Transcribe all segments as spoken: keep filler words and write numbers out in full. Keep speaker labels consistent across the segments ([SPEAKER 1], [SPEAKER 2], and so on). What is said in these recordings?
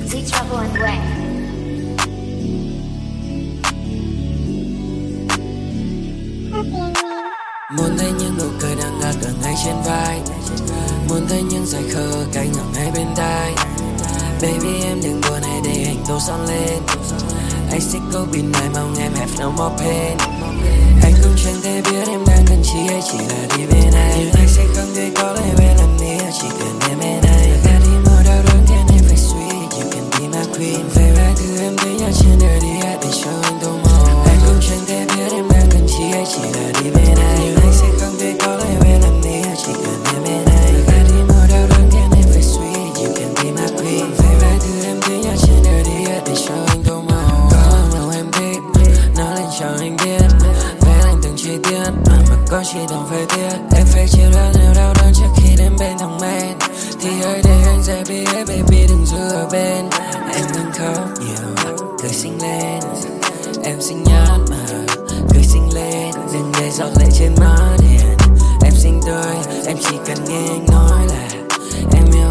[SPEAKER 1] Easy Travel and Way.
[SPEAKER 2] Muốn thấy những nụ cười đang ngạc ở ngay trên vai, muốn thấy những dải khờ cánh ở ngay bên tai. Baby em đừng buồn, hãy để anh tô son lên. Anh sẽ cố bình lại mong em have no more pain. Anh cũng chẳng thể biết em đang cần chi hay chỉ là đi bên anh. Nhưng anh sẽ không thể có lời về làm nghĩa chỉ cần em bên anh. Ta đi một đau đớn khiến em phải sweet, you can be my queen. Về vài thứ em thấy nhạt trên đời đi hãy để cho anh tô màu. Anh cũng chẳng thể biết em đang cần chi hay chỉ là đi bên anh. Nhưng anh sẽ không thể có lời về làm nghĩa chỉ cần em bên anh. Ta đi một đau đớn khiến em phải sweet, you can be my queen. Về vài thứ em thấy nhạt trên đời đi hãy để cho anh tô màu. Có màu em thích, nói lên cho anh biết. Chi tiết mà có chỉ đồng phải tiếc. Em phải chịu đựng nhiều đau đớn trước khi đến bên thằng men. Thì hãy để anh dạy biết baby đừng giữ ở bên. Em đừng khóc nhiều, cười xinh lên. Em xinh nhát mà cười xinh lên. Đừng để giọt lệ trên má đèn. Em xinh tươi, em chỉ cần nghe anh nói là em yêu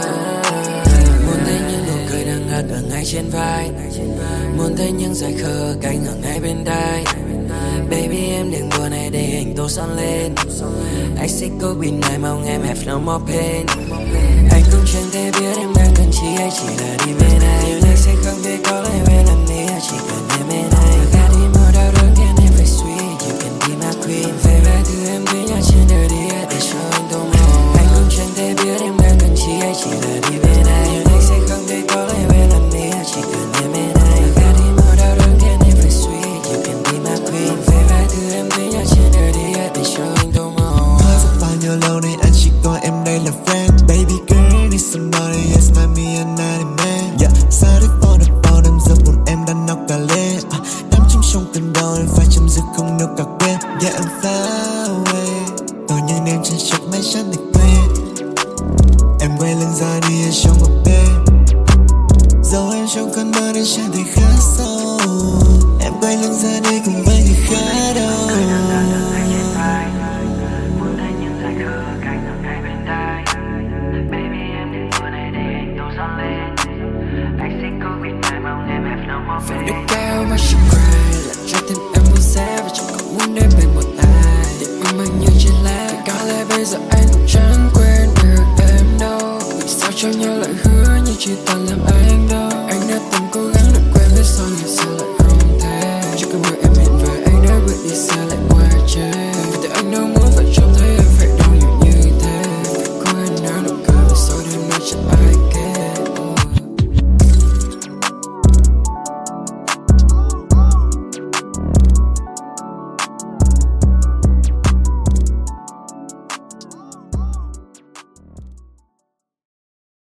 [SPEAKER 2] anh. Muốn thấy những nụ cười đang ngất ở ngay trên vai, muốn thấy những dải khờ cánh ở ngay bên tai. Baby em đừng buồn, hãy để anh tô son lên. Anh sẽ cố bình lại mong em have no more pain. Anh cũng chẳng thể biết em đang cần chi hay chỉ là đi bên anh. Nhưng anh sẽ không thể có lời về làm nghĩa chỉ cần em bên anh. Ta đi một đau đớn khiến em phải sweet, you can be my queen. Về vài thứ em thấy nhạt trên đời đi hãy để cho anh tô màu. Anh cũng chẳng thể biết em đang cần chi hay chỉ là đi bên anh. Nhưng anh sẽ không thể có lời về làm nghĩa chỉ cần em bên anh. Ta đi một đau đớn khiến em phải sweet, you can be my queen. Em thấy nhạt trên đời đi hãy để cho anh tô màu.
[SPEAKER 3] Thôi vẫn bao nhiêu lâu nay anh chỉ coi em đây là friend. Baby girl need somebody else, not me and not a man. Yeah, sorry for the bottom, giờ buồn em đã nóc cả lên. À, đắm chìm trong cơn đau em phải chấm dứt không nếu cả quên. Yeah, I'm far away, tôi nhìn em trên chốc mãi chẳng thể quên. Em quay lưng ra đi ở trong một bên, dẫu em trong cơn mơ nên chẳng thể khá sâu. Em quay lưng ra đi cùng với người khác đâu.
[SPEAKER 2] Muốn thấy những dải khờ cánh ở ngay bên tai. Baby em đừng buồn, hãy để anh tô son lên. Anh sẽ cố bình lại mong em have no more pain. Nước cao mà she cry làm cho tim em buồn xa và chẳng còn muốn đến bên một ai. Điện mong manh như trên lá. Có lẽ bây giờ anh cũng chẳng quên được em đâu. Vì sao cho nhau lại hứa nhưng chỉ toàn làm anh đau.